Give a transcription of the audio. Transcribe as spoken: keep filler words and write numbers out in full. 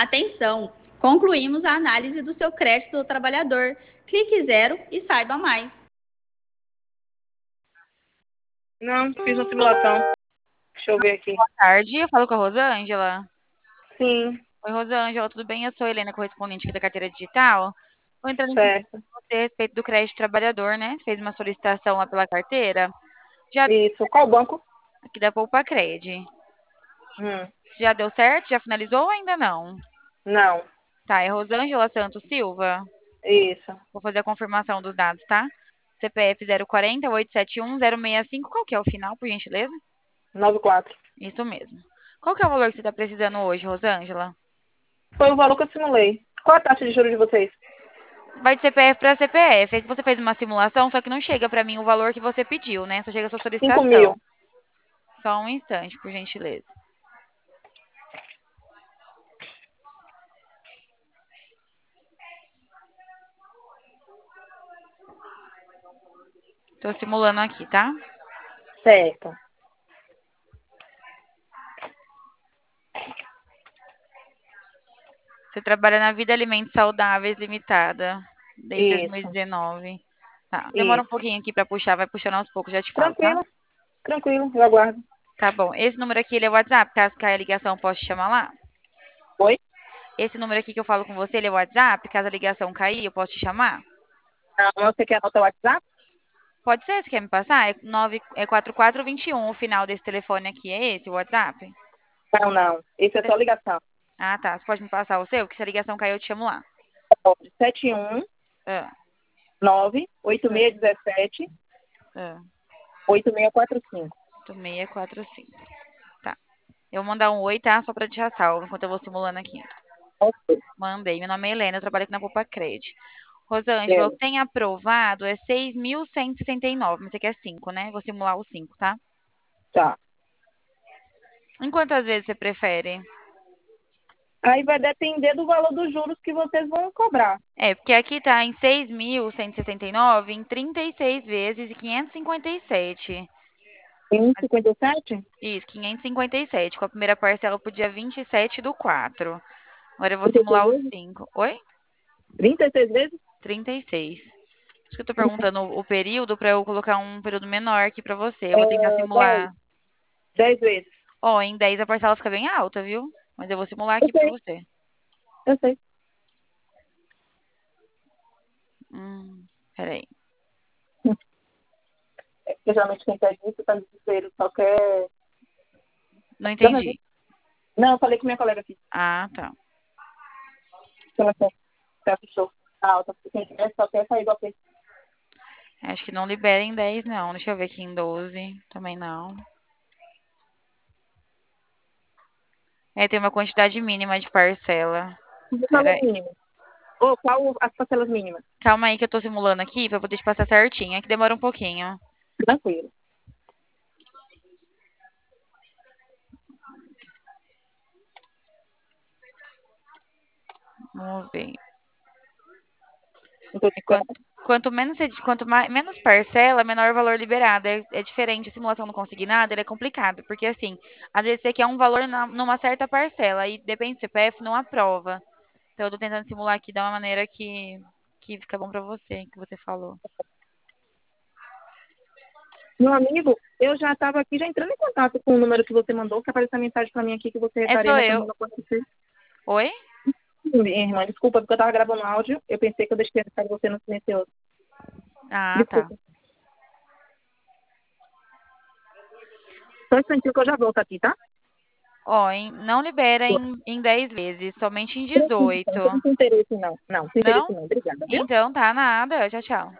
Atenção! Concluímos a análise do seu crédito do trabalhador. Clique zero e saiba mais. Não, fiz uma simulação. Deixa eu ver aqui. Boa tarde, eu falo com a Rosângela. Sim, Oi, Rosângela, tudo bem? Eu sou a Helena, correspondente aqui da carteira digital. Vou entrar em contato certo. com você a respeito do crédito trabalhador, né? Você fez uma solicitação lá pela carteira. Já Isso. Qual banco? aqui da Poupa Cred. Hum, Já deu certo? Já finalizou ou ainda não? não. Tá, é Rosângela Santos Silva. Isso. Vou fazer a confirmação dos dados, tá? C P F zero quatro zero, oito sete um, zero seis cinco. Qual que é o final, por gentileza? noventa e quatro. Isso mesmo. Qual que é o valor que você está precisando hoje, Rosângela? Foi o valor que eu simulei. Qual a taxa de juros de vocês? Vai de C P F para C P F. É que você fez uma simulação, só que não chega para mim o valor que você pediu, né? Só chega a sua cinco solicitação. mil. Só um instante, por gentileza. Tô simulando aqui, tá? Certo. Você trabalha na Vida Alimentos Saudáveis Limitada, desde Isso. dois mil e dezenove. Tá, demora um Isso. pouquinho aqui para puxar, vai puxando aos poucos, já te falo, tá? Tranquilo. Tranquilo. Eu aguardo. Tá bom. Esse número aqui, ele é o WhatsApp, caso caia a ligação, posso te chamar lá? Oi? Esse número aqui que eu falo com você, ele é o WhatsApp, caso a ligação cair, eu posso te chamar? Não, você quer anotar o WhatsApp? Pode ser, você quer me passar? É, nove, é quatro quatro dois um, o final desse telefone aqui, é esse, o WhatsApp? Não, não. Esse é só ligação. Ah, tá. Você pode me passar o seu? Que se a ligação cair, eu te chamo lá. Pode. sete um Ah, nove oito ah, seis um sete ah. oito seis quatro cinco. oito seis quatro cinco. Tá. Eu vou mandar um oi, tá? Só pra deixar salvo, enquanto eu vou simulando aqui. Ok. Mandei. Meu nome é Helena, eu trabalho aqui na Poupa Cred. Rosângela, o Beleza. que tem aprovado é seis mil cento e sessenta e nove, mas você quer cinco, né? Vou simular o cinco, tá? Tá. Em quantas vezes você prefere? Aí vai depender do valor dos juros que vocês vão cobrar. É, porque aqui tá em seis mil cento e sessenta e nove em trinta e seis vezes e quinhentos e cinquenta e sete. Em cinquenta e sete? Isso, quinhentos e cinquenta e sete, com a primeira parcela pro dia vinte e sete do quatro. Agora eu vou trinta e seis simular os vezes? cinco. Oi? trinta e seis vezes? trinta e seis. Por isso que eu tô perguntando o o período para eu colocar um período menor aqui para você. Eu vou tentar É, dez. simular. dez vezes. Ó, em dez a parcela fica bem alta, viu? Mas eu vou simular Eu aqui para sei, você. eu sei. Hum, peraí. É, porque geralmente quem pede isso tá desespero, só quer... Não Já me viu? entendi. Não, eu falei com minha colega aqui. Ah, tá. Que ela quer, quer show alta. Porque quem quer só quer sair do apê. Acho que não libera em dez, não. Deixa eu ver aqui em doze. Também não. É, tem uma quantidade mínima de parcela. O valor Peraí. mínimo. Ou qual as parcelas mínimas? Calma aí que eu tô simulando aqui pra poder te passar certinho. É que demora um pouquinho. Tranquilo. Vamos ver. Não tô É esperando. quanto, quanto menos, você- quanto mais, menos parcela, menor o valor liberado. É, é diferente. A simulação não consignada, ele é complicado. Porque, assim, às vezes você quer um valor na- numa certa parcela. E depende do C P F, não aprova. Então, eu tô tentando simular aqui da uma maneira que, que fica bom pra você, que você falou. Meu amigo, eu já estava aqui, já entrando em contato com o número que você mandou, que apareceu a mensagem para mim aqui que você É, estaria sou eu. retornando a acontecer. Oi? Minha irmã, desculpa, porque eu estava gravando áudio, eu pensei que eu deixei a mensagem de você no silencioso. Ah, tá. Desculpa. Só um instantinho que eu já volto aqui, tá? Ó, em- não libera em, em dez vezes, somente em Tranquilo, dezoito. então, não tem interesse não. Não, tem interesse Não? não. Obrigada, viu? Então tá nada. Tchau, tchau.